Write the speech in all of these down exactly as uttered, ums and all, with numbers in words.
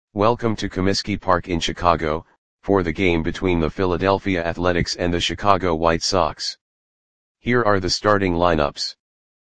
Welcome to Comiskey Park in Chicago, for the game between the Philadelphia Athletics and the Chicago White Sox. Here are the starting lineups.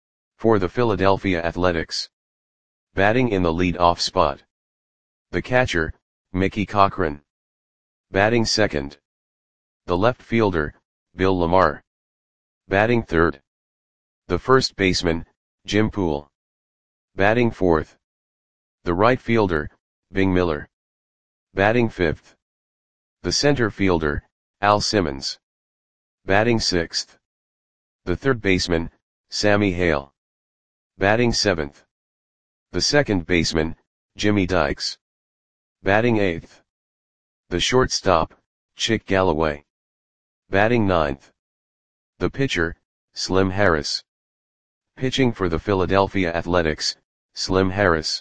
For the Philadelphia Athletics. Batting in the lead-off spot. The catcher, Mickey Cochrane. Batting second. The left fielder, Bill Lamar. Batting third. The first baseman, Jim Poole. Batting fourth. The right fielder, Bing Miller. Batting fifth. The center fielder, Al Simmons. Batting sixth. The third baseman, Sammy Hale. Batting seventh. The second baseman, Jimmy Dykes. Batting eighth. The shortstop, Chick Galloway. Batting ninth. The pitcher, Slim Harris. Pitching for the Philadelphia Athletics, Slim Harris.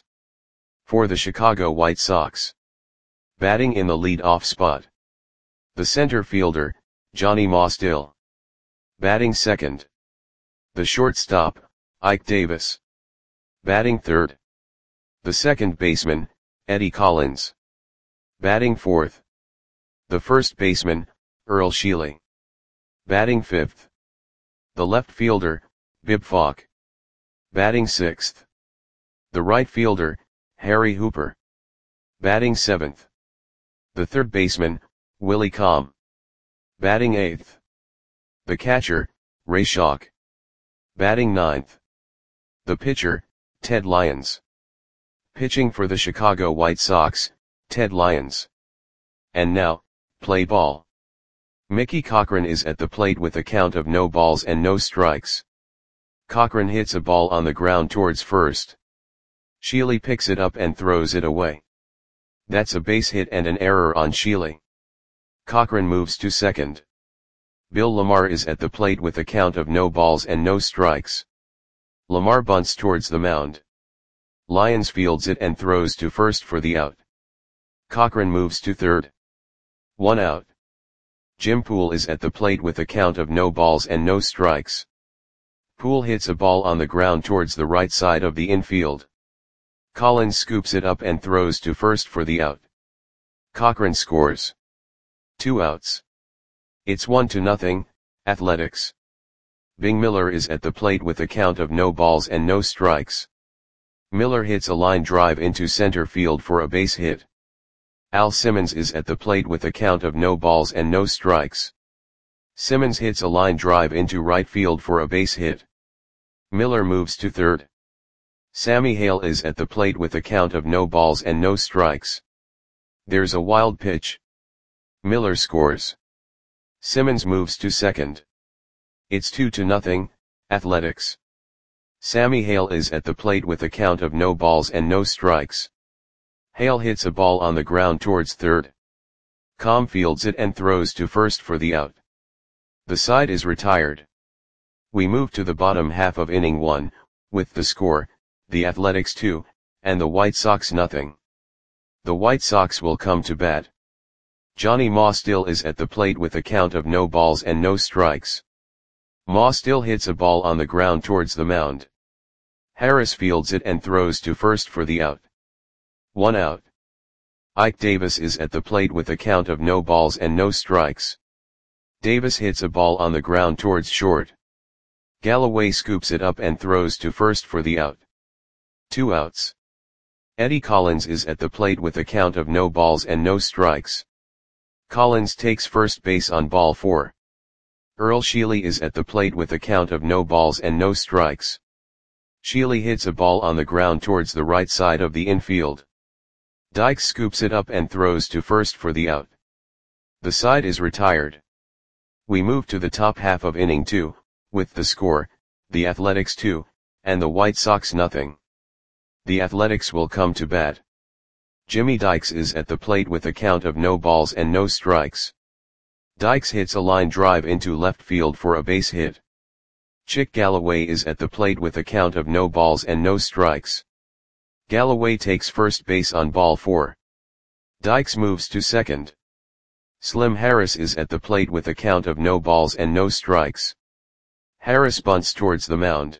For the Chicago White Sox. Batting in the lead-off spot. The center fielder, Johnny Mostill. Batting second. The shortstop, Ike Davis. Batting third. The second baseman, Eddie Collins. Batting fourth. The first baseman, Earl Sheely. Batting fifth. The left fielder, Bib Falk. Batting sixth. The right fielder, Harry Hooper. Batting seventh. The third baseman, Willie Comm. Batting eighth. The catcher, Ray Schalk. Batting ninth. The pitcher, Ted Lyons. Pitching for the Chicago White Sox, Ted Lyons. And now, play ball. Mickey Cochrane is at the plate with a count of no balls and no strikes. Cochrane hits a ball on the ground towards first. Sheely picks it up and throws it away. That's a base hit and an error on Sheely. Cochrane moves to second. Bill Lamar is at the plate with a count of no balls and no strikes. Lamar bunts towards the mound. Lyons fields it and throws to first for the out. Cochrane moves to third. One out. Jim Poole is at the plate with a count of no balls and no strikes. Poole hits a ball on the ground towards the right side of the infield. Collins scoops it up and throws to first for the out. Cochrane scores. Two outs. It's one to nothing, Athletics. Bing Miller is at the plate with a count of no balls and no strikes. Miller hits a line drive into center field for a base hit. Al Simmons is at the plate with a count of no balls and no strikes. Simmons hits a line drive into right field for a base hit. Miller moves to third. Sammy Hale is at the plate with a count of no balls and no strikes. There's a wild pitch. Miller scores. Simmons moves to second. It's two to nothing, Athletics. Sammy Hale is at the plate with a count of no balls and no strikes. Hale hits a ball on the ground towards third. Comm fields it and throws to first for the out. The side is retired. We move to the bottom half of inning one, with the score, the Athletics two, and the White Sox nothing. The White Sox will come to bat. Johnny Mostill is at the plate with a count of no balls and no strikes. Mostill hits a ball on the ground towards the mound. Harris fields it and throws to first for the out. One out. Ike Davis is at the plate with a count of no balls and no strikes. Davis hits a ball on the ground towards short. Galloway scoops it up and throws to first for the out. Two outs. Eddie Collins is at the plate with a count of no balls and no strikes. Collins takes first base on ball four. Earl Sheely is at the plate with a count of no balls and no strikes. Sheely hits a ball on the ground towards the right side of the infield. Dykes scoops it up and throws to first for the out. The side is retired. We move to the top half of inning two, with the score, the Athletics two, and the White Sox nothing. The Athletics will come to bat. Jimmy Dykes is at the plate with a count of no balls and no strikes. Dykes hits a line drive into left field for a base hit. Chick Galloway is at the plate with a count of no balls and no strikes. Galloway takes first base on ball four. Dykes moves to second. Slim Harris is at the plate with a count of no balls and no strikes. Harris bunts towards the mound.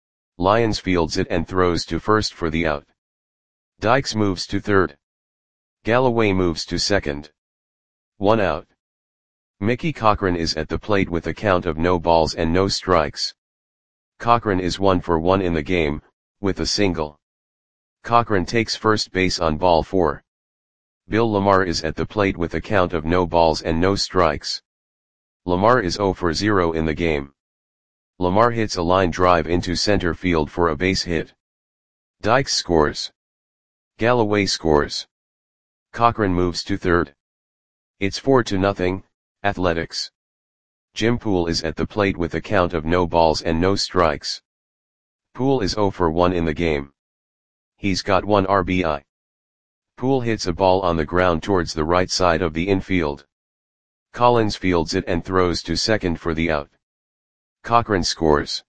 Lyons fields it and throws to first for the out. Dykes moves to third. Galloway moves to second. One out. Mickey Cochrane is at the plate with a count of no balls and no strikes. Cochrane is one for one in the game, with a single. Cochrane takes first base on ball four. Bill Lamar is at the plate with a count of no balls and no strikes. Lamar is zero for zero in the game. Lamar hits a line drive into center field for a base hit. Dykes scores. Galloway scores. Cochrane moves to third. It's four to nothing, Athletics. Jim Poole is at the plate with a count of no balls and no strikes. Poole is zero for one in the game. He's got one R B I. Poole hits a ball on the ground towards the right side of the infield. Collins fields it and throws to second for the out. Cochrane scores.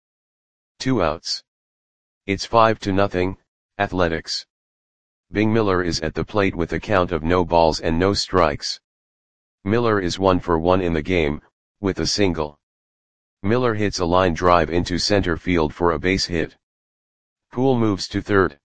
Two outs. It's five to nothing, Athletics. Bing Miller is at the plate with a count of no balls and no strikes. Miller is one for one in the game, with a single. Miller hits a line drive into center field for a base hit. Poole moves to third.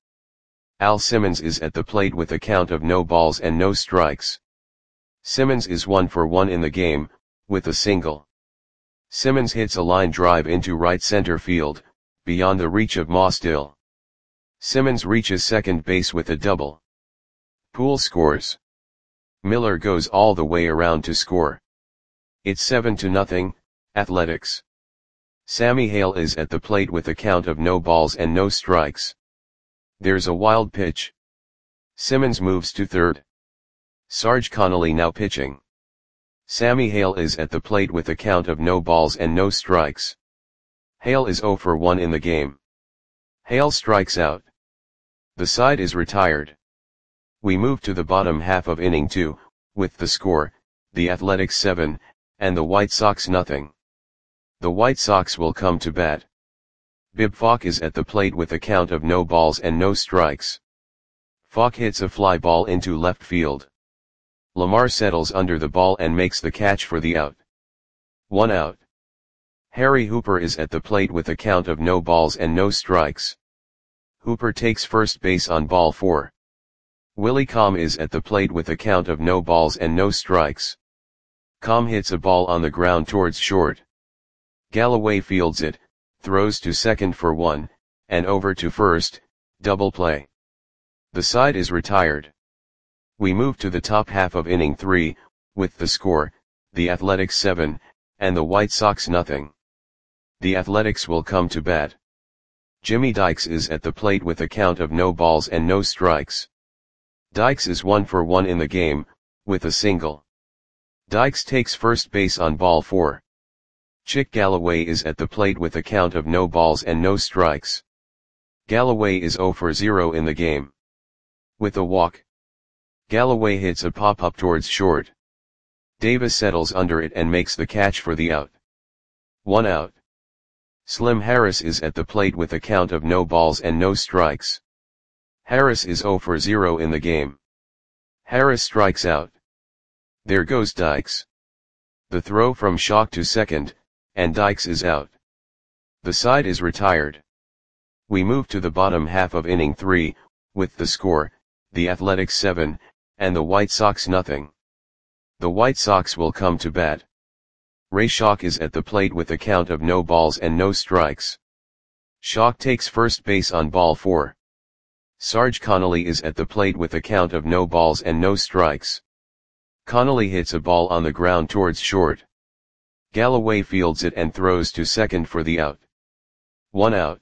Al Simmons is at the plate with a count of no balls and no strikes. Simmons is one for one in the game, with a single. Simmons hits a line drive into right center field, beyond the reach of Mostill. Simmons reaches second base with a double. Poole scores. Miller goes all the way around to score. It's seven to nothing, Athletics. Sammy Hale is at the plate with a count of no balls and no strikes. There's a wild pitch. Simmons moves to third. Sarge Connolly now pitching. Sammy Hale is at the plate with a count of no balls and no strikes. Hale is zero for one in the game. Hale strikes out. The side is retired. We move to the bottom half of inning two, with the score, the Athletics seven, and the White Sox nothing. The White Sox will come to bat. Bib Falk is at the plate with a count of no balls and no strikes. Falk hits a fly ball into left field. Lamar settles under the ball and makes the catch for the out. One out. Harry Hooper is at the plate with a count of no balls and no strikes. Hooper takes first base on ball four. Willie Comm is at the plate with a count of no balls and no strikes. Comm hits a ball on the ground towards short. Galloway fields it, throws to second for one, and over to first, double play. The side is retired. We move to the top half of inning three, with the score, the Athletics seven, and the White Sox nothing. The Athletics will come to bat. Jimmy Dykes is at the plate with a count of no balls and no strikes. Dykes is one for one in the game, with a single. Dykes takes first base on ball four. Chick Galloway is at the plate with a count of no balls and no strikes. Galloway is zero for zero in the game. With a walk. Galloway hits a pop-up towards short. Davis settles under it and makes the catch for the out. One out. Slim Harris is at the plate with a count of no balls and no strikes. Harris is zero for zero in the game. Harris strikes out. There goes Dykes. The throw from Schock to second, and Dykes is out. The side is retired. We move to the bottom half of inning three, with the score, the Athletics seven, and the White Sox nothing. The White Sox will come to bat. Ray Schock is at the plate with a count of no balls and no strikes. Schock takes first base on ball four. Sarge Connolly is at the plate with a count of no balls and no strikes. Connolly hits a ball on the ground towards short. Galloway fields it and throws to second for the out. One out.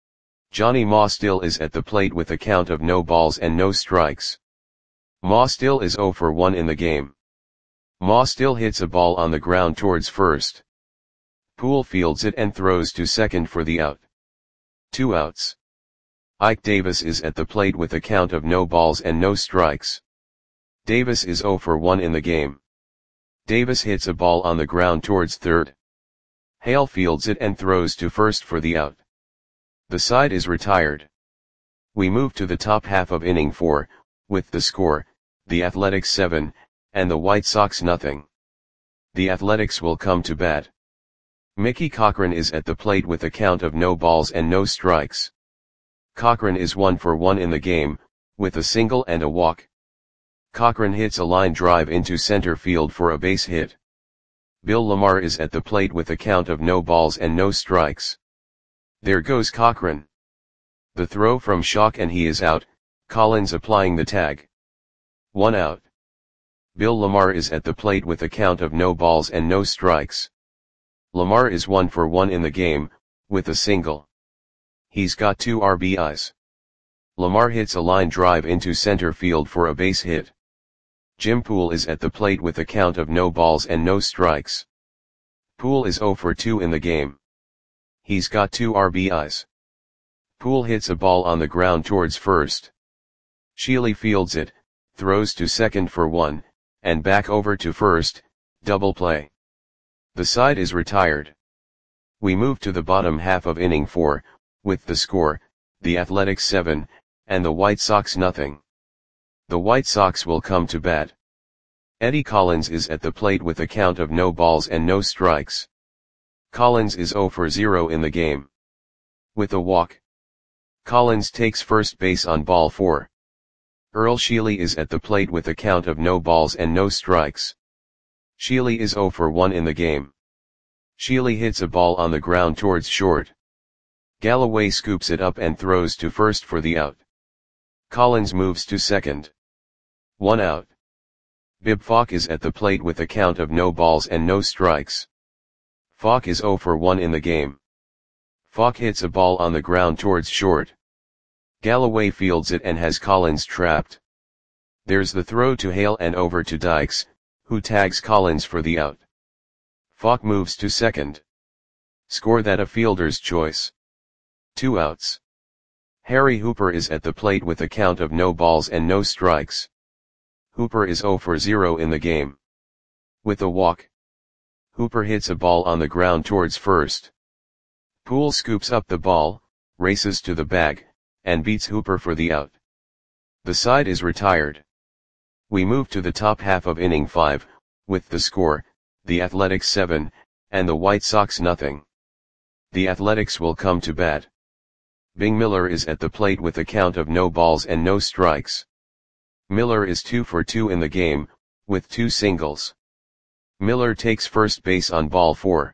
Johnny Mostill is at the plate with a count of no balls and no strikes. Mostill is zero for one in the game. Mostill hits a ball on the ground towards first. Poole fields it and throws to second for the out. Two outs. Ike Davis is at the plate with a count of no balls and no strikes. Davis is zero for one in the game. Davis hits a ball on the ground towards third. Hale fields it and throws to first for the out. The side is retired. We move to the top half of inning four, with the score, the Athletics seven, and the White Sox nothing. The Athletics will come to bat. Mickey Cochrane is at the plate with a count of no balls and no strikes. Cochrane is one for one in the game, with a single and a walk. Cochran hits a line drive into center field for a base hit. Bill Lamar is at the plate with a count of no balls and no strikes. There goes Cochran. The throw from Schock and he is out, Collins applying the tag. One out. Bill Lamar is at the plate with a count of no balls and no strikes. Lamar is one for one in the game, with a single. He's got two R B Is. Lamar hits a line drive into center field for a base hit. Jim Poole is at the plate with a count of no balls and no strikes. Poole is zero for two in the game. He's got two R B Is. Poole hits a ball on the ground towards first. Sheely fields it, throws to second for one, and back over to first, double play. The side is retired. We move to the bottom half of inning four, with the score, the Athletics seven, and the White Sox nothing. The White Sox will come to bat. Eddie Collins is at the plate with a count of no balls and no strikes. Collins is zero for zero in the game. With a walk. Collins takes first base on ball four. Earl Sheely is at the plate with a count of no balls and no strikes. Sheely is zero for one in the game. Sheely hits a ball on the ground towards short. Galloway scoops it up and throws to first for the out. Collins moves to second. One out. Bib Falk is at the plate with a count of no balls and no strikes. Falk is zero for one in the game. Falk hits a ball on the ground towards short. Galloway fields it and has Collins trapped. There's the throw to Hale and over to Dykes, who tags Collins for the out. Falk moves to second. Score that a fielder's choice. Two outs. Harry Hooper is at the plate with a count of no balls and no strikes. Hooper is zero for zero in the game. With a walk. Hooper hits a ball on the ground towards first. Poole scoops up the ball, races to the bag, and beats Hooper for the out. The side is retired. We move to the top half of inning five, with the score, the Athletics seven, and the White Sox nothing. The Athletics will come to bat. Bing Miller is at the plate with a count of no balls and no strikes. Miller is two for two in the game, with two singles. Miller takes first base on ball four.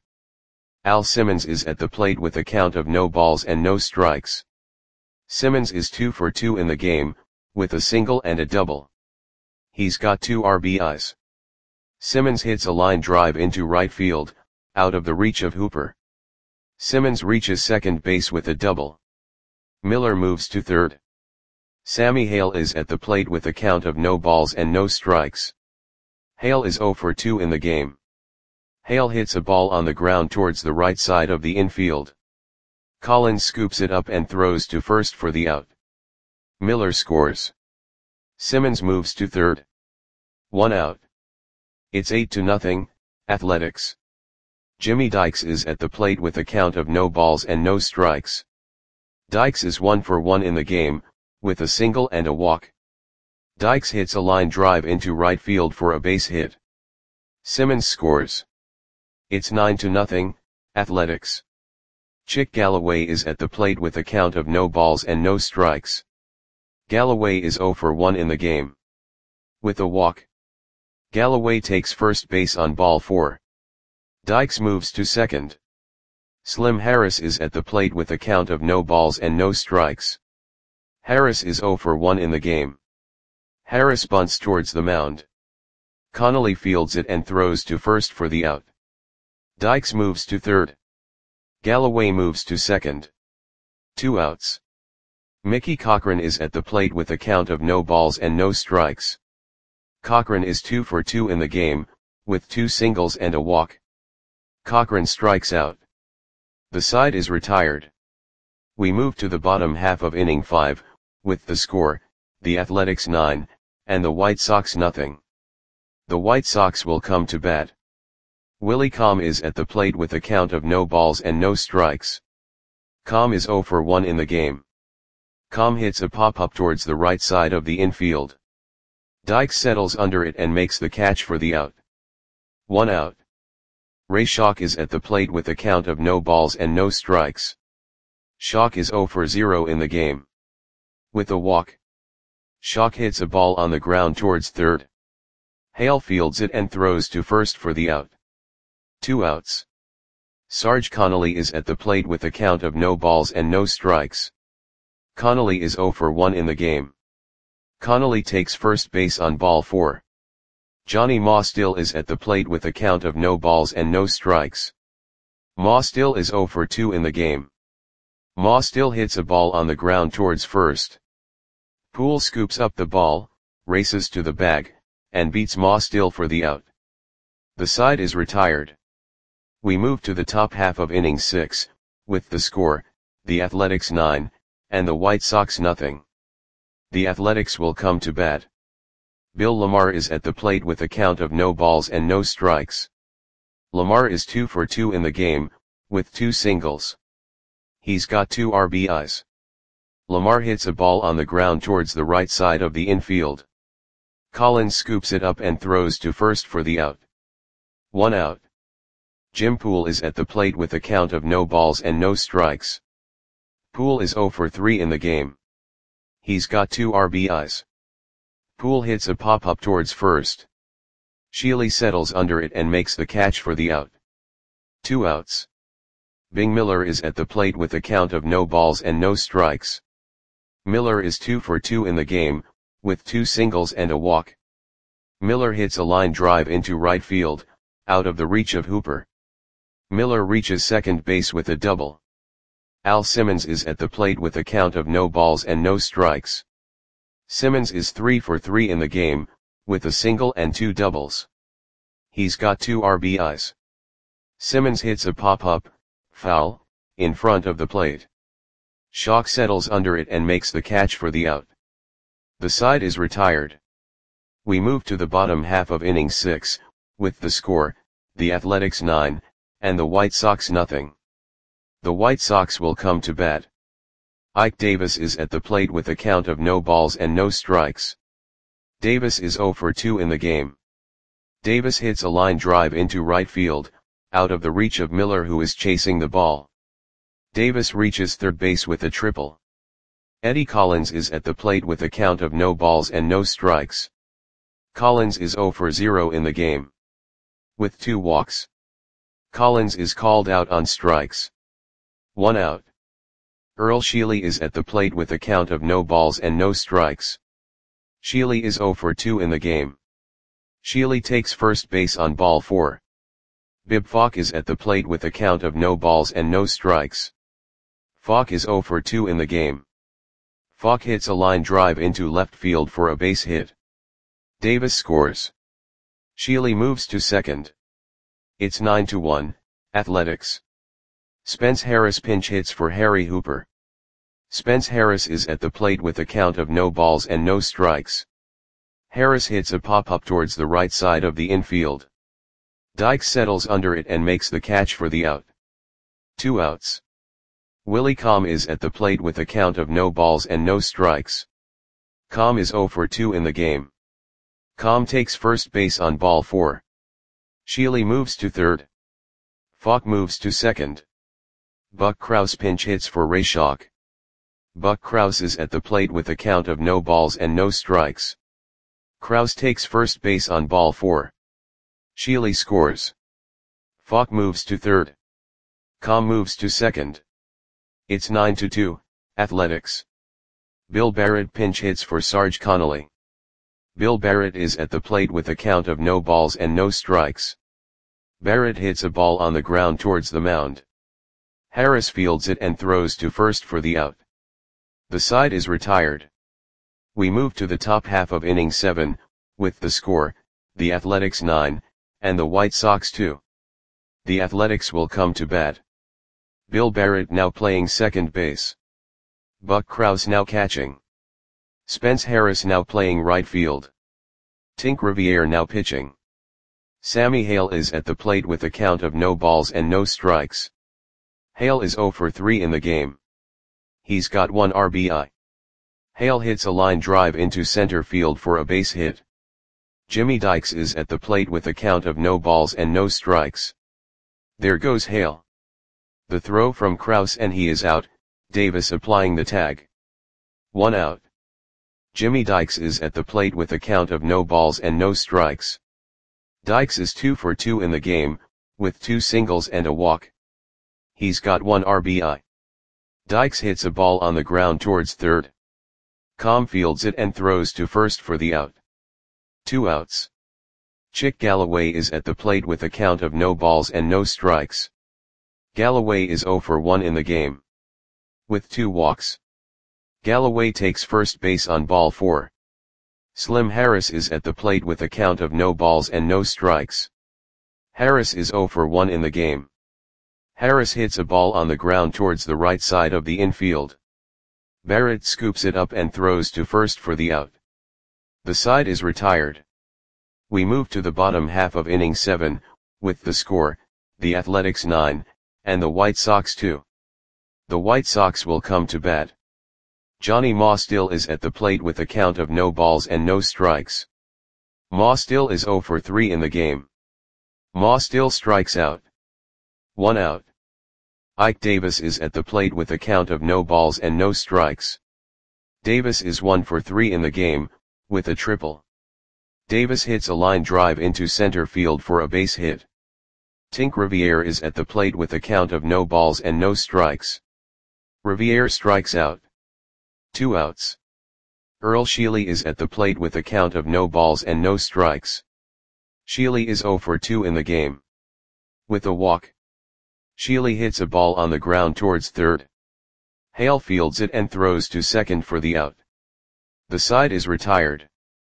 Al Simmons is at the plate with a count of no balls and no strikes. Simmons is two for two in the game, with a single and a double. He's got two R B Is. Simmons hits a line drive into right field, out of the reach of Hooper. Simmons reaches second base with a double. Miller moves to third. Sammy Hale is at the plate with a count of no balls and no strikes. Hale is zero for two in the game. Hale hits a ball on the ground towards the right side of the infield. Collins scoops it up and throws to first for the out. Miller scores. Simmons moves to third. One out. It's eight to nothing, Athletics. Jimmy Dykes is at the plate with a count of no balls and no strikes. Dykes is one for one in the game, with a single and a walk. Dykes hits a line drive into right field for a base hit. Simmons scores. It's nine to nothing, Athletics. Chick Galloway is at the plate with a count of no balls and no strikes. Galloway is zero for one in the game. With a walk. Galloway takes first base on ball four. Dykes moves to second. Slim Harris is at the plate with a count of no balls and no strikes. Harris is zero for one in the game. Harris bunts towards the mound. Connolly fields it and throws to first for the out. Dykes moves to third. Galloway moves to second. Two outs. Mickey Cochran is at the plate with a count of no balls and no strikes. Cochran is two for two in the game, with two singles and a walk. Cochran strikes out. The side is retired. We move to the bottom half of inning five, with the score, the Athletics nine, and the White Sox nothing. The White Sox will come to bat. Willie Comm is at the plate with a count of no balls and no strikes. Comm is zero for one in the game. Comm hits a pop-up towards the right side of the infield. Dykes settles under it and makes the catch for the out. One out. Ray Schock is at the plate with a count of no balls and no strikes. Schock is zero for zero in the game. With a walk. Schock hits a ball on the ground towards third. Hale fields it and throws to first for the out. Two outs. Sarge Connolly is at the plate with a count of no balls and no strikes. Connolly is oh for one in the game. Connolly takes first base on ball four. Johnny Ma still is at the plate with a count of no balls and no strikes. Ma still is oh for two in the game. Ma still hits a ball on the ground towards first. Poole scoops up the ball, races to the bag, and beats Ma still for the out. The side is retired. We move to the top half of inning six, with the score, the Athletics nine, and the White Sox nothing. The Athletics will come to bat. Bill Lamar is at the plate with a count of no balls and no strikes. Lamar is two for two in the game, with two singles. He's got two R B Is. Lamar hits a ball on the ground towards the right side of the infield. Collins scoops it up and throws to first for the out. One out. Jim Poole is at the plate with a count of no balls and no strikes. Poole is oh for three in the game. He's got two R B Is. Poole hits a pop-up towards first. Sheely settles under it and makes the catch for the out. Two outs. Bing Miller is at the plate with a count of no balls and no strikes. Miller is two for two in the game, with two singles and a walk. Miller hits a line drive into right field, out of the reach of Hooper. Miller reaches second base with a double. Al Simmons is at the plate with a count of no balls and no strikes. Simmons is three for three in the game, with a single and two doubles. He's got two R B Is. Simmons hits a pop-up, foul, in front of the plate. Schock settles under it and makes the catch for the out. The side is retired. We move to the bottom half of inning six, with the score, the Athletics nine, and the White Sox nothing. The White Sox will come to bat. Ike Davis is at the plate with a count of no balls and no strikes. Davis is oh for two in the game. Davis hits a line drive into right field, out of the reach of Miller who is chasing the ball. Davis reaches third base with a triple. Eddie Collins is at the plate with a count of no balls and no strikes. Collins is oh for zero in the game. With two walks. Collins is called out on strikes. One out. Earl Sheely is at the plate with a count of no balls and no strikes. Sheely is oh for two in the game. Sheely takes first base on ball four. Bib Falk is at the plate with a count of no balls and no strikes. Falk is oh for two in the game. Falk hits a line drive into left field for a base hit. Davis scores. Sheely moves to second. It's nine to one, Athletics. Spence Harris pinch hits for Harry Hooper. Spence Harris is at the plate with a count of no balls and no strikes. Harris hits a pop-up towards the right side of the infield. Dykes settles under it and makes the catch for the out. Two outs. Willie Comm is at the plate with a count of no balls and no strikes. Comm is oh for two in the game. Comm takes first base on ball four. Sheely moves to third. Falk moves to second. Buck Krause pinch hits for Ray Schock. Buck Krause is at the plate with a count of no balls and no strikes. Krause takes first base on ball four. Sheely scores. Falk moves to third. Comm moves to second. It's nine to two, Athletics. Bill Barrett pinch hits for Sarge Connolly. Bill Barrett is at the plate with a count of no balls and no strikes. Barrett hits a ball on the ground towards the mound. Harris fields it and throws to first for the out. The side is retired. We move to the top half of inning seven, with the score, the Athletics nine, and the White Sox two. The Athletics will come to bat. Bill Barrett now playing second base. Buck Krause now catching. Spence Harris now playing right field. Tink Riviere now pitching. Sammy Hale is at the plate with a count of no balls and no strikes. Hale is oh for three in the game. He's got one R B I. Hale hits a line drive into center field for a base hit. Jimmy Dykes is at the plate with a count of no balls and no strikes. There goes Hale. The throw from Krause and he is out, Davis applying the tag. One out. Jimmy Dykes is at the plate with a count of no balls and no strikes. Dykes is two for two in the game, with two singles and a walk. He's got one R B I. Dykes hits a ball on the ground towards third. Com fields it and throws to first for the out. Two outs. Chick Galloway is at the plate with a count of no balls and no strikes. Galloway is zero for one in the game, with two walks. Galloway takes first base on ball four. Slim Harris is at the plate with a count of no balls and no strikes. Harris is zero for one in the game. Harris hits a ball on the ground towards the right side of the infield. Barrett scoops it up and throws to first for the out. The side is retired. We move to the bottom half of inning seven, with the score, the Athletics nine, and the White Sox two. The White Sox will come to bat. Johnny Ma still is at the plate with a count of no balls and no strikes. Ma still is zero for three in the game. Ma still strikes out. One out. Ike Davis is at the plate with a count of no balls and no strikes. Davis is one for three in the game, with a triple. Davis hits a line drive into center field for a base hit. Tink Riviere is at the plate with a count of no balls and no strikes. Riviere strikes out. Two outs. Earl Sheely is at the plate with a count of no balls and no strikes. Sheely is zero for two in the game, with a walk. Sheely hits a ball on the ground towards third. Hale fields it and throws to second for the out. The side is retired.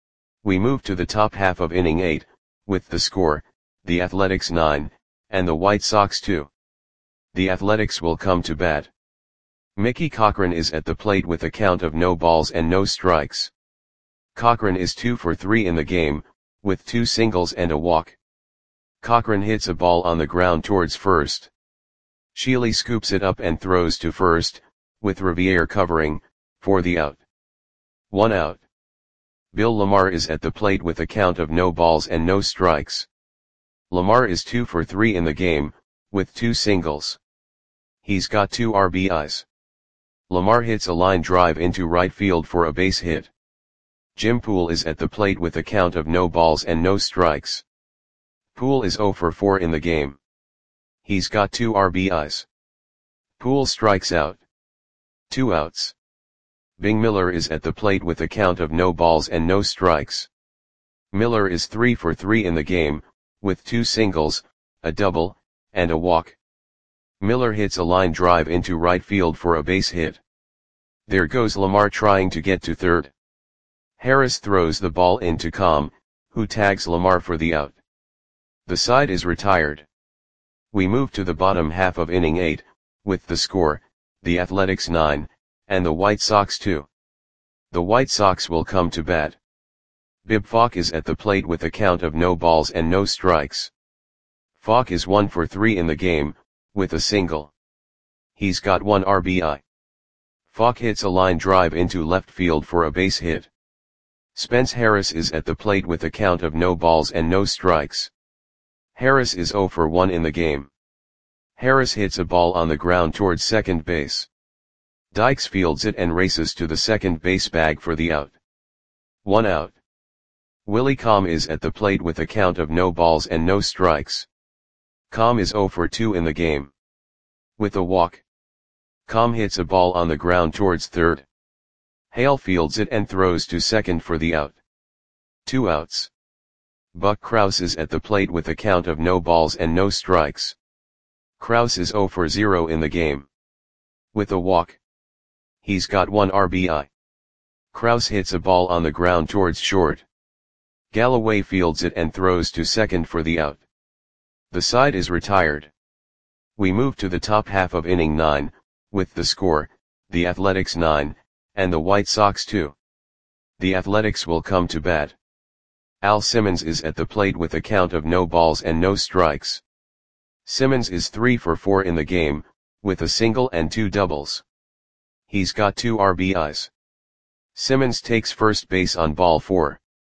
We move to the top half of inning eight, with the score, the Athletics nine, and the White Sox two. The Athletics will come to bat. Mickey Cochran is at the plate with a count of no balls and no strikes. Cochran is two for three in the game, with two singles and a walk. Cochran hits a ball on the ground towards first. Sheely scoops it up and throws to first, with Riviere covering, for the out. One out. Bill Lamar is at the plate with a count of no balls and no strikes. Lamar is two for three in the game, with two singles. He's got two R B Is. Lamar hits a line drive into right field for a base hit. Jim Poole is at the plate with a count of no balls and no strikes. Poole is zero for four in the game. He's got two R B Is. Poole strikes out. Two outs. Bing Miller is at the plate with a count of no balls and no strikes. Miller is three for three in the game, with two singles, a double, and a walk. Miller hits a line drive into right field for a base hit. There goes Lamar trying to get to third. Harris throws the ball into Com, who tags Lamar for the out. The side is retired. We move to the bottom half of inning eight, with the score, the Athletics nine, and the White Sox two. The White Sox will come to bat. Bib Falk is at the plate with a count of no balls and no strikes. Falk is one for three in the game, with a single. He's got one R B I. Falk hits a line drive into left field for a base hit. Spence Harris is at the plate with a count of no balls and no strikes. Harris is zero for one in the game. Harris hits a ball on the ground towards second base. Dykes fields it and races to the second base bag for the out. One out. Willie Com is at the plate with a count of no balls and no strikes. Com is zero for two in the game, with a walk. Com hits a ball on the ground towards third. Hale fields it and throws to second for the out. Two outs. Buck Krause is at the plate with a count of no balls and no strikes. Krause is zero for zero in the game, with a walk. He's got one R B I. Krause hits a ball on the ground towards short. Galloway fields it and throws to second for the out. The side is retired. We move to the top half of inning nine, with the score, the Athletics nine, and the White Sox two. The Athletics will come to bat. Al Simmons is at the plate with a count of no balls and no strikes. Simmons is three for four in the game, with a single and two doubles. He's got two R B Is. Simmons takes first base on ball four.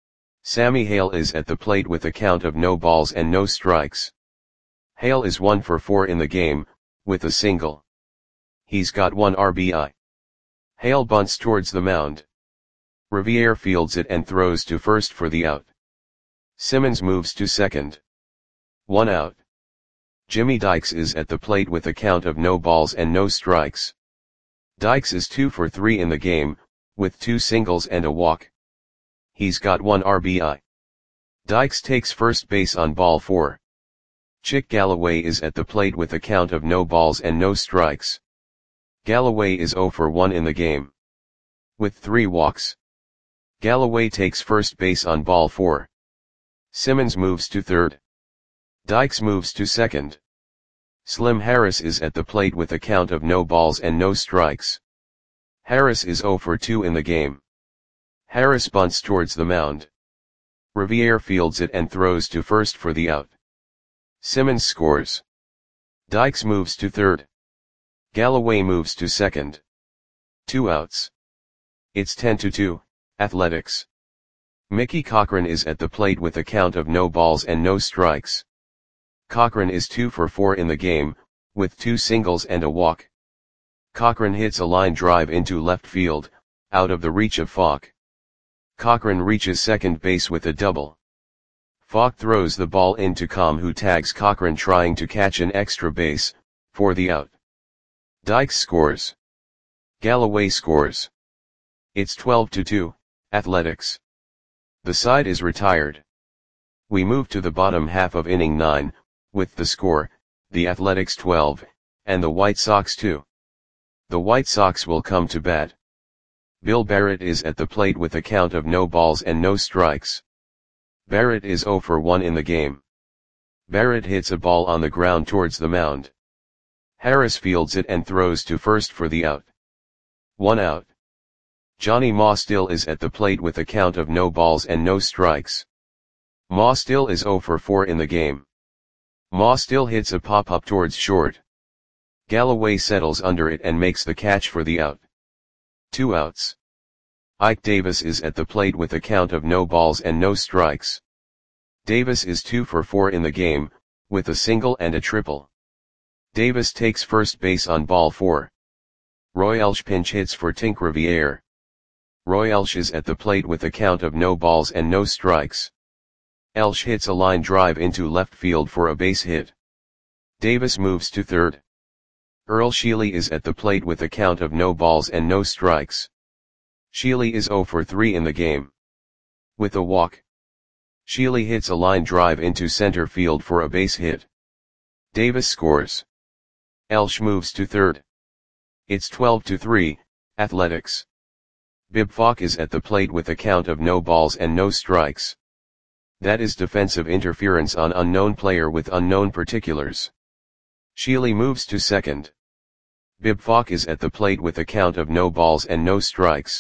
Sammy Hale is at the plate with a count of no balls and no strikes. Hale is one for four in the game, with a single. He's got one R B I. Hale bunts towards the mound. Riviere fields it and throws to first for the out. Simmons moves to second. One out. Jimmy Dykes is at the plate with a count of no balls and no strikes. Dykes is two for three in the game, with two singles and a walk. He's got one R B I. Dykes takes first base on ball four. Chick Galloway is at the plate with a count of no balls and no strikes. Galloway is zero for one in the game, with three walks. Galloway takes first base on ball four. Simmons moves to third. Dykes moves to second. Slim Harris is at the plate with a count of no balls and no strikes. Harris is zero for two in the game. Harris bunts towards the mound. Riviere fields it and throws to first for the out. Simmons scores. Dykes moves to third. Galloway moves to second. Two outs. It's ten to two, Athletics. Mickey Cochran is at the plate with a count of no balls and no strikes. Cochran is two for four in the game, with two singles and a walk. Cochran hits a line drive into left field, out of the reach of Falk. Cochran reaches second base with a double. Falk throws the ball into Com, who tags Cochran trying to catch an extra base, for the out. Dykes scores. Galloway scores. It's twelve to two, Athletics. The side is retired. We move to the bottom half of inning nine, with the score, the Athletics twelve, and the White Sox two. The White Sox will come to bat. Bill Barrett is at the plate with a count of no balls and no strikes. Barrett is zero for one in the game. Barrett hits a ball on the ground towards the mound. Harris fields it and throws to first for the out. One out. Johnny Maustill is at the plate with a count of no balls and no strikes. Maustill is zero for four in the game. Maustill hits a pop-up towards short. Galloway settles under it and makes the catch for the out. Two outs. Ike Davis is at the plate with a count of no balls and no strikes. Davis is two for four in the game, with a single and a triple. Davis takes first base on ball four. Roy Elch pinch hits for Tink Riviere. Roy Elch is at the plate with a count of no balls and no strikes. Elch hits a line drive into left field for a base hit. Davis moves to third. Earl Sheely is at the plate with a count of no balls and no strikes. Sheely is zero for three in the game, with a walk. Sheely hits a line drive into center field for a base hit. Davis scores. Elch moves to third. It's twelve to three, Athletics. Bib Falk is at the plate with a count of no balls and no strikes. That is defensive interference on unknown player with unknown particulars. Sheely moves to second. Bib Falk is at the plate with a count of no balls and no strikes.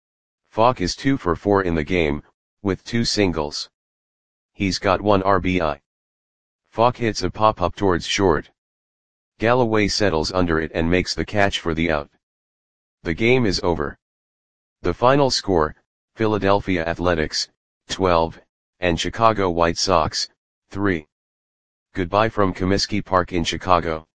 Falk is two for four in the game, with two singles. He's got one R B I. Falk hits a pop-up towards short. Galloway settles under it and makes the catch for the out. The game is over. The final score, Philadelphia Athletics, twelve, and Chicago White Sox, three. Goodbye from Comiskey Park in Chicago.